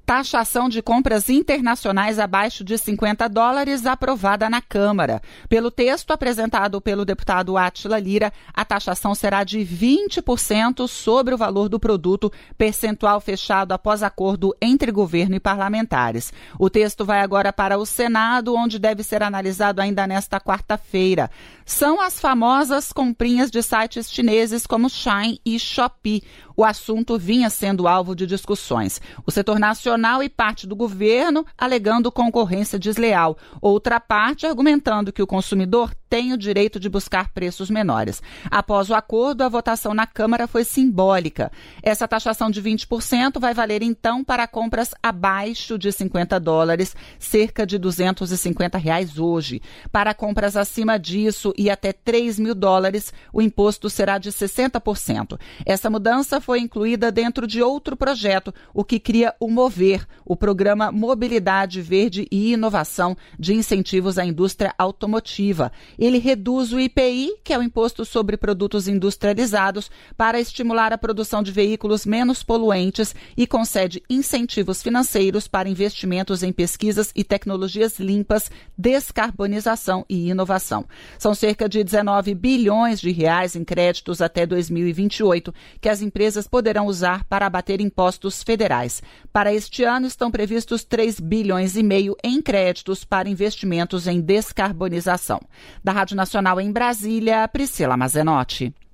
Taxação de compras internacionais abaixo de $50 aprovada na Câmara. Pelo texto apresentado pelo deputado Átila Lira, a taxação será de 20% sobre o valor do produto, percentual fechado após acordo entre governo e parlamentares. O texto vai agora para o Senado, onde deve ser analisado ainda nesta quarta-feira. São as famosas comprinhas de sites chineses como Shein e Shopee. O assunto vinha sendo alvo de discussões. O setor nacional e parte do governo alegando concorrência desleal. Outra parte argumentando que o consumidor tem o direito de buscar preços menores. Após o acordo, a votação na Câmara foi simbólica. Essa taxação de 20% vai valer então para compras abaixo de $50, cerca de R$250 hoje. Para compras acima disso e até $3.000, o imposto será de 60%. Essa mudança foi incluída dentro de outro projeto, o que cria o MOVER, o Programa Mobilidade Verde e Inovação de Incentivos à Indústria Automotiva. Ele reduz o IPI, que é o Imposto sobre Produtos Industrializados, para estimular a produção de veículos menos poluentes e concede incentivos financeiros para investimentos em pesquisas e tecnologias limpas, descarbonização e inovação. São cerca de R$19 bilhões em créditos até 2028 que as empresas poderão usar para abater impostos federais. Para este ano estão previstos R$3,5 bilhões em créditos para investimentos em descarbonização. Da Rádio Nacional em Brasília, Priscila Mazenotti.